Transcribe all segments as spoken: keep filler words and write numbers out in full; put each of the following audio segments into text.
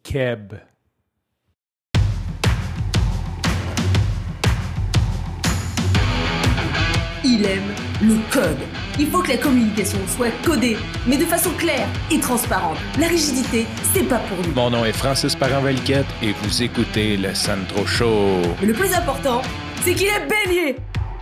Keb. Il aime le code. Il faut que la communication soit codée, mais de façon claire et transparente. La rigidité, c'est pas pour nous. Mon nom est Francis Parent-Valquette et vous écoutez le Sandro Show. Mais le plus important, c'est qu'il est bélier.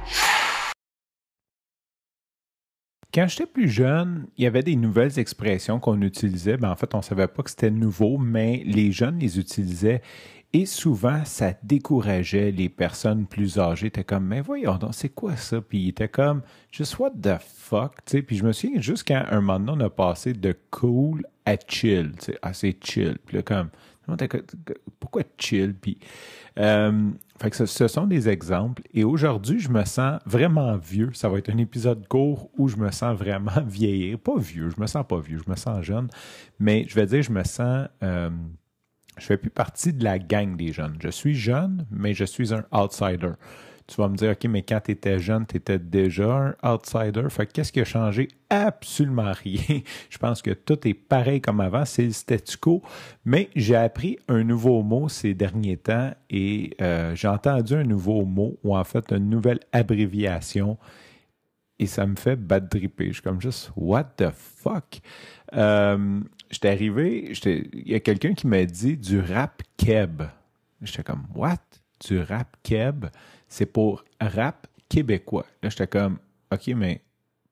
Quand j'étais plus jeune, il y avait des nouvelles expressions qu'on utilisait. Ben, en fait, on ne savait pas que c'était nouveau, mais les jeunes les utilisaient. Et souvent, ça décourageait les personnes plus âgées. T'es comme, mais voyons donc, c'est quoi ça? Puis il était comme, just what the fuck? T'sais, puis je me souviens juste quand un moment donné, on a passé de cool à chill. T'sais, ah, c'est chill. Puis là, comme, pourquoi chill? Puis, euh, fait que ce, ce sont des exemples. Et aujourd'hui, je me sens vraiment vieux. Ça va être un épisode court où je me sens vraiment vieillir. Pas vieux, je me sens pas vieux, je me sens jeune. Mais je vais dire, je me sens... Euh, je fais plus partie de la gang des jeunes. Je suis jeune, mais je suis un outsider. Tu vas me dire, OK, mais quand tu étais jeune, tu étais déjà un outsider. Fait que qu'est-ce qui a changé? Absolument rien. Je pense que tout est pareil comme avant, c'est le statu quo. Mais j'ai appris un nouveau mot ces derniers temps et euh, j'ai entendu un nouveau mot, ou en fait une nouvelle abréviation, et ça me fait bad dripper. Je suis comme juste, what the fuck? Euh, j'étais arrivé, j'étais, il y a quelqu'un qui m'a dit du rap keb. J'étais comme, what? Du rap keb? C'est pour rap québécois. Là, j'étais comme, OK, mais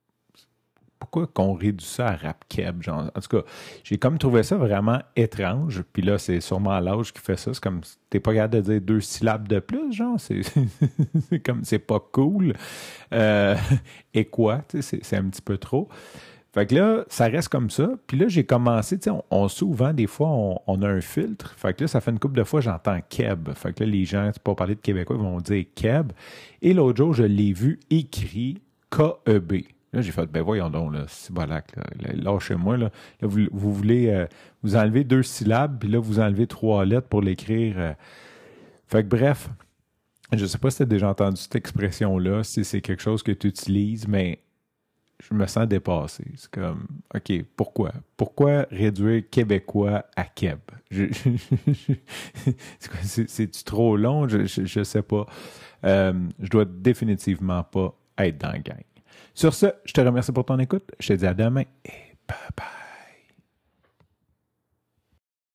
pourquoi qu'on réduit ça à rap keb? Genre, en tout cas, j'ai comme trouvé ça vraiment étrange. Puis là, c'est sûrement l'âge qui fait ça. C'est comme, t'es pas capable de dire deux syllabes de plus, genre. C'est, c'est comme, c'est pas cool. Euh, et quoi? Tu sais, c'est, c'est un petit peu trop. Fait que là, ça reste comme ça. Puis là, j'ai commencé, tu sais, on, on souvent, des fois, on, on a un filtre. Fait que là, ça fait une couple de fois, j'entends Keb. Fait que là, les gens, c'est pas parler de Québécois, ils vont dire Keb. Et l'autre jour, je l'ai vu écrit K E B. Là, j'ai fait, ben voyons donc, là, c'est bolac, là, lâchez-moi, là. Là, vous, vous voulez, euh, vous enlevez deux syllabes, puis là, vous enlevez trois lettres pour l'écrire. Euh. Fait que bref, je sais pas si tu as déjà entendu cette expression-là, si c'est quelque chose que tu utilises, mais je me sens dépassé. C'est comme, OK, pourquoi? Pourquoi réduire Québécois à Keb? Je, je, je, c'est quoi, c'est, c'est-tu trop long? Je, je, je sais pas. Euh, je dois définitivement pas être dans la gang. Sur ce, je te remercie pour ton écoute. Je te dis à demain et bye bye.